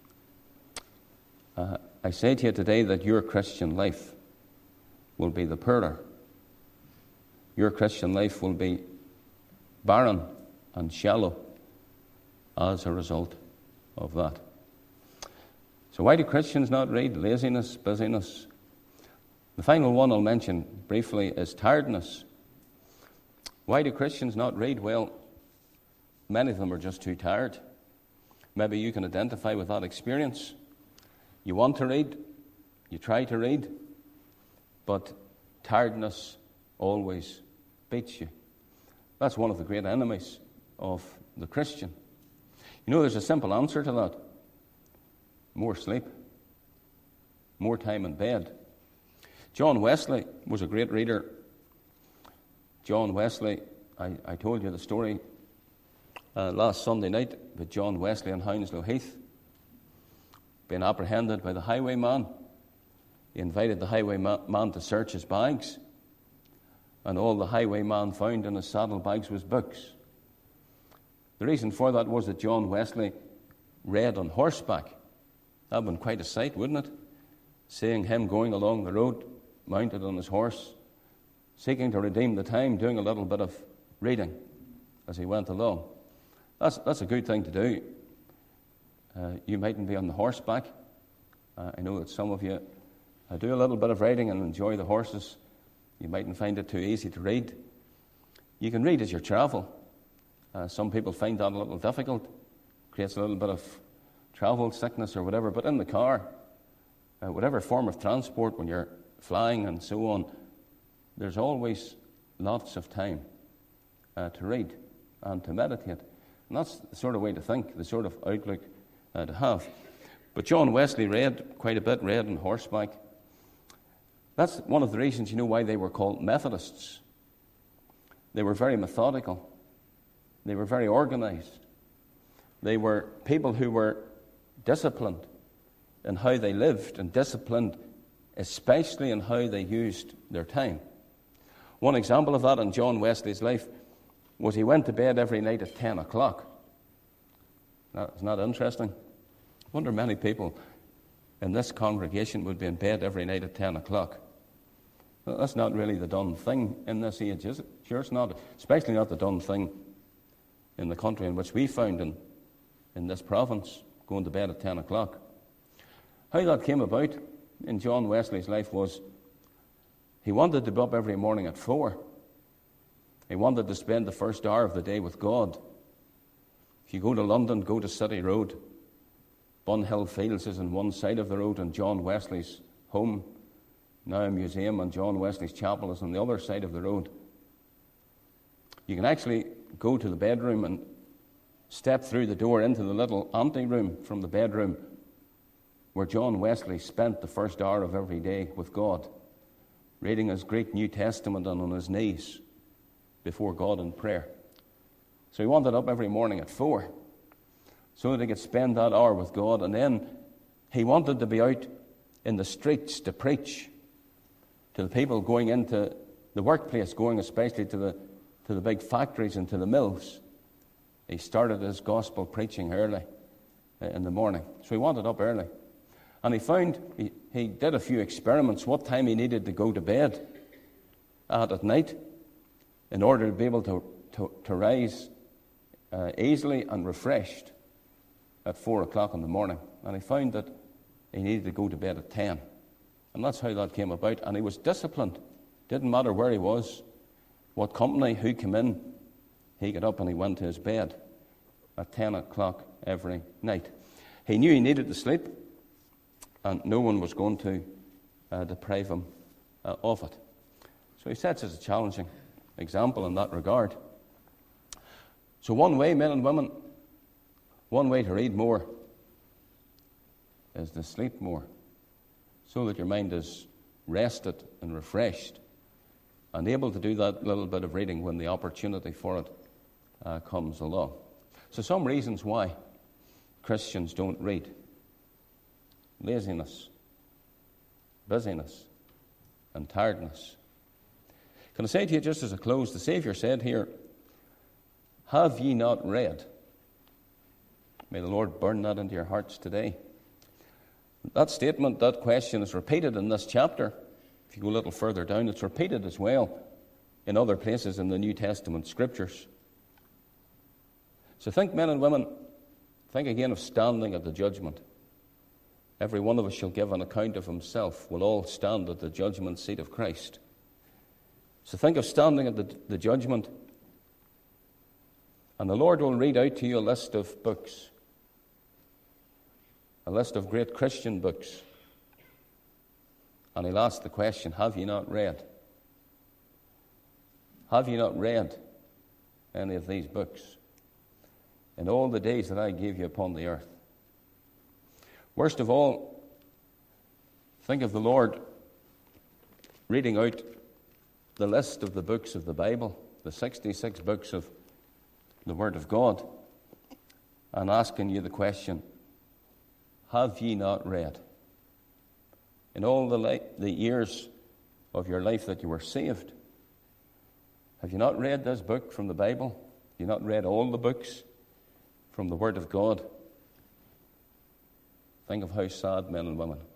I say to you today that your Christian life will be the poorer. Your Christian life will be barren and shallow as a result of that. So why do Christians not read? Laziness, busyness. The final one I'll mention briefly is tiredness. Why do Christians not read? Well, many of them are just too tired. Maybe you can identify with that experience. You want to read, you try to read, but tiredness always beats you. That's one of the great enemies of the Christian. You know, there's a simple answer to that. More sleep. More time in bed. John Wesley was a great reader. John Wesley, I told you the story last Sunday night with John Wesley in Hounslow Heath, being apprehended by the highwayman. He invited the highwayman to search his bags, and all the highwayman found in his saddlebags was books. The reason for that was that John Wesley read on horseback. That would have been quite a sight, wouldn't it? Seeing him going along the road, mounted on his horse, seeking to redeem the time, doing a little bit of reading as he went along. That's a good thing to do. You mightn't be on the horseback. I know that some of you do a little bit of riding and enjoy the horses. You mightn't find it too easy to read. You can read as you travel. Some people find that a little difficult. Creates a little bit of travel sickness or whatever. But in the car, whatever form of transport, when you're flying and so on, there's always lots of time to read and to meditate. And that's the sort of way to think, the sort of outlook to have. But John Wesley read quite a bit, read on horseback. That's one of the reasons, you know, why they were called Methodists. They were very methodical. They were very organized. They were people who were disciplined in how they lived, and disciplined especially in how they used their time. One example of that in John Wesley's life was he went to bed every night at 10 o'clock. Now, isn't that interesting? I wonder many people in this congregation would be in bed every night at 10 o'clock. Well, that's not really the done thing in this age, is it? Sure it's not. Especially not the done thing in the country in which we found in this province, going to bed at 10 o'clock. How that came about in John Wesley's life was he wanted to be up every morning at 4. He wanted to spend the first hour of the day with God. If you go to London, go to City Road. Bunhill Fields is on one side of the road, and John Wesley's home, now a museum, and John Wesley's chapel is on the other side of the road. You can actually go to the bedroom and step through the door into the little anteroom from the bedroom where John Wesley spent the first hour of every day with God, reading his great New Testament and on his knees before God in prayer. So he wanted up every morning at 4 so that he could spend that hour with God, and then he wanted to be out in the streets to preach to the people going into the workplace, going especially to the big factories and to the mills. He started his gospel preaching early in the morning. So he wanted up early. And he found, he did a few experiments, what time he needed to go to bed at night in order to be able to rise easily and refreshed at 4 o'clock in the morning. And he found that he needed to go to bed at 10. And that's how that came about. And he was disciplined. Didn't matter where he was, what company, who came in, he got up and he went to his bed at 10 o'clock every night. He knew he needed to sleep, and no one was going to deprive him of it. So he sets us a challenging example in that regard. So one way, men and women, one way to read more is to sleep more, so that your mind is rested and refreshed and able to do that little bit of reading when the opportunity for it comes along. So some reasons why Christians don't read: laziness, busyness, and tiredness. Can I say to you just as a close, the Saviour said here, "Have ye not read?" May the Lord burn that into your hearts today. That statement, that question is repeated in this chapter. If you go a little further down, it's repeated as well in other places in the New Testament Scriptures. So think, men and women, think again of standing at the judgment. Every one of us shall give an account of himself. We'll all stand at the judgment seat of Christ. So think of standing at the judgment, and the Lord will read out to you a list of books, a list of great Christian books. And he'll ask the question, have you not read? Have you not read any of these books in all the days that I gave you upon the earth? Worst of all, think of the Lord reading out the list of the books of the Bible, the 66 books of the Word of God, and asking you the question, have ye not read? In all the years of your life that you were saved, have you not read this book from the Bible? Have you not read all the books from the Word of God? Think of how sad men and women.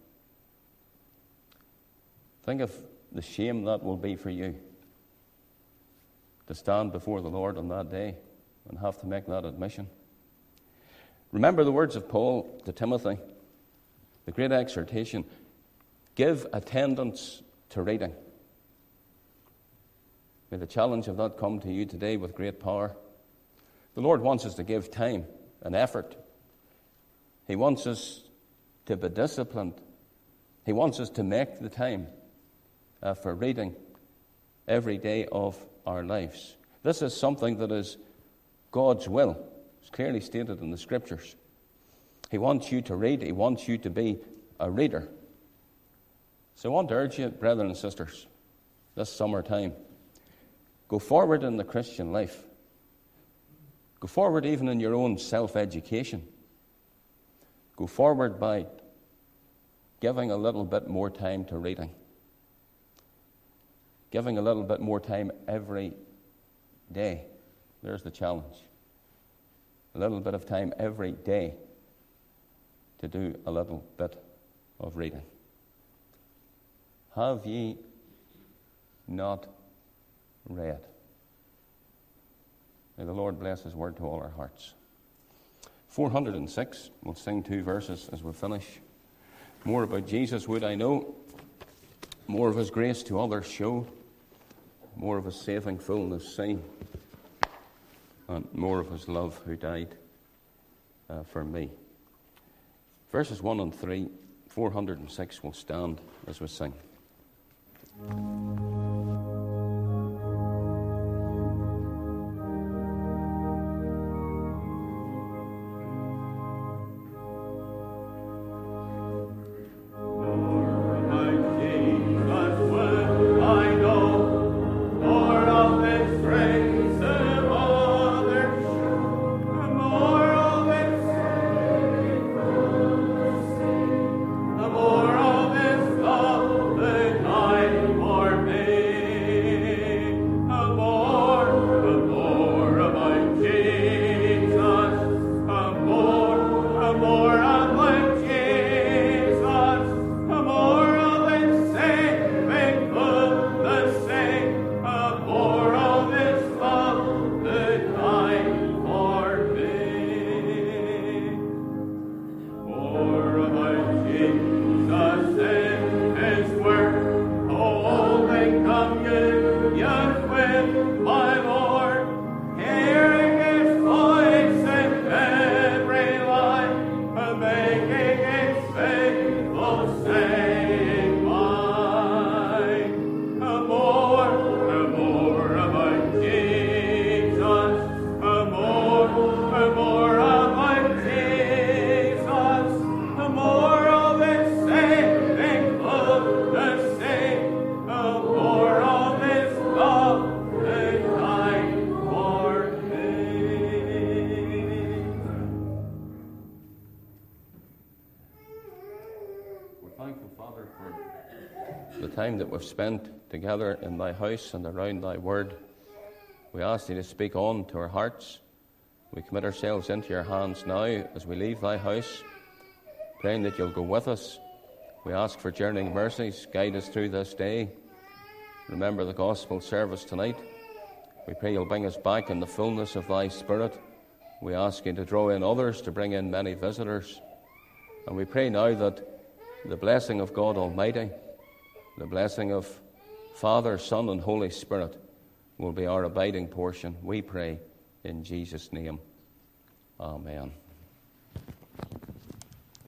Think of the shame that will be for you to stand before the Lord on that day and have to make that admission. Remember the words of Paul to Timothy, the great exhortation, give attendance to reading. May the challenge of that come to you today with great power. The Lord wants us to give time and effort. He wants us to be disciplined. He wants us to make the time for reading every day of our lives. This is something that is God's will. It's clearly stated in the Scriptures. He wants you to read. He wants you to be a reader. So I want to urge you, brethren and sisters, this summertime, go forward in the Christian life. Go forward even in your own self-education. Go forward by giving a little bit more time to reading. Giving a little bit more time every day. There's the challenge. A little bit of time every day to do a little bit of reading. Have ye not read? May the Lord bless His word to all our hearts. 406, we'll sing 2 verses as we finish. More about Jesus would I know, more of His grace to others show, more of His saving fullness see, and more of His love who died for me. Verses 1 and 3, 406 will stand as we sing. That we've spent together in thy house and around thy word. We ask thee to speak on to our hearts. We commit ourselves into your hands now as we leave thy house, praying that you'll go with us. We ask for journeying mercies. Guide us through this day. Remember the gospel service tonight. We pray you'll bring us back in the fullness of thy Spirit. We ask you to draw in others, to bring in many visitors. And we pray now that the blessing of God Almighty, the blessing of Father, Son, and Holy Spirit will be our abiding portion. We pray in Jesus' name. Amen.